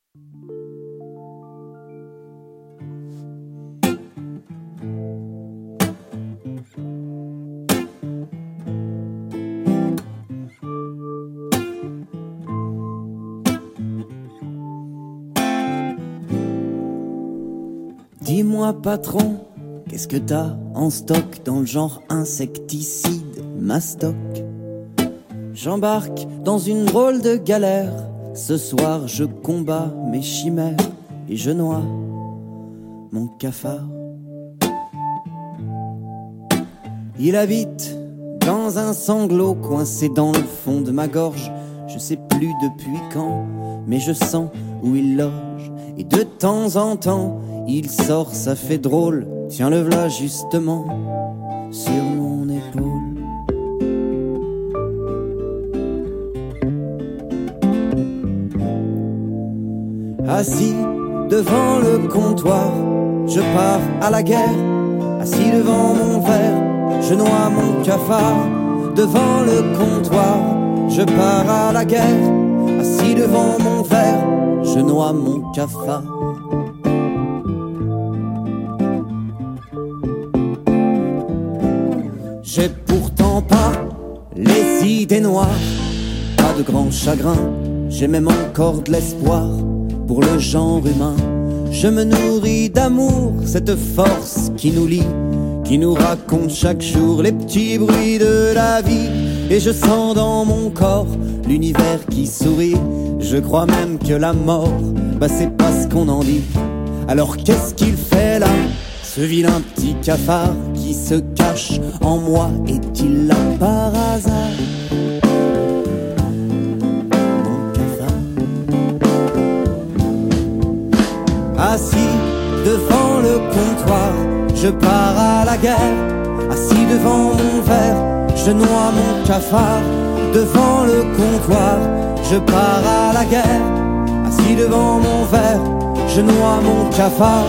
Dis-moi patron, qu'est-ce que t'as en stock dans le genre insecticide, mastoc? J'embarque dans une drôle de galère. Ce soir je combats mes chimères et je noie mon cafard. Il habite dans un sanglot coincé dans le fond de ma gorge. Je sais plus depuis quand, mais je sens où il loge. Et de temps en temps, il sort, ça fait drôle. Tiens le v'là justement sur mon épaule. Assis devant le comptoir, je pars à la guerre. Assis devant mon verre, je noie mon cafard. Devant le comptoir, je pars à la guerre. Assis devant mon verre, je noie mon cafard. J'ai pourtant pas les idées noires, pas de grand chagrin, j'ai même encore de l'espoir pour le genre humain. Je me nourris d'amour, cette force qui nous lie, qui nous raconte chaque jour les petits bruits de la vie. Et je sens dans mon corps l'univers qui sourit. Je crois même que la mort, bah c'est pas ce qu'on en dit. Alors qu'est-ce qu'il fait là, ce vilain petit cafard qui se cache en moi? Est-il là par hasard? Mon cafard. Assis devant le comptoir, je pars à la guerre. Assis devant mon verre, je noie mon cafard. Devant le comptoir, je pars à la guerre. Assis devant mon verre, je noie mon cafard.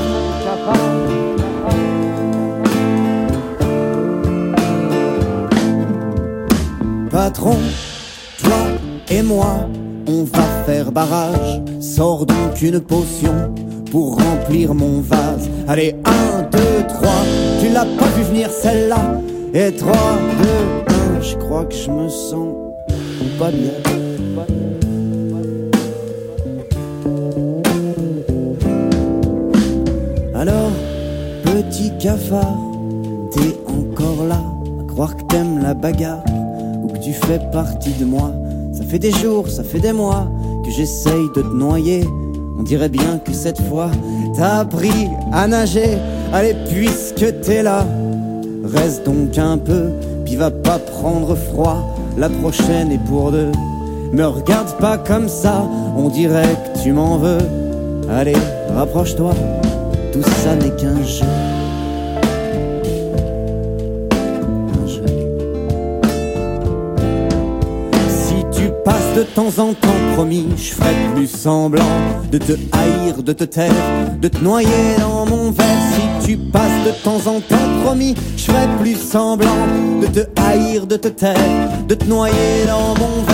Patron, toi et moi, on va faire barrage. Sors donc une potion pour remplir mon vase. Allez, 1, 2, 3, tu l'as pas vu venir celle-là. Et 3, 2, 1, je crois que je me sens pas bien. Alors, petit cafard, t'es encore là, à croire que t'aimes la bagarre, ou que tu fais partie de moi. Ça fait des jours, ça fait des mois que j'essaye de te noyer. On dirait bien que cette fois t'as appris à nager. Allez, puisque t'es là, reste donc un peu, puis va pas prendre froid. La prochaine est pour deux. Me regarde pas comme ça, on dirait que tu m'en veux. Allez, rapproche-toi, tout ça n'est qu'un jeu. De temps en temps, promis, je ferai plus semblant de te haïr, de te taire, de te noyer dans mon verre. Si tu passes de temps en temps, promis, je ferai plus semblant de te haïr, de te taire, de te noyer dans mon verre.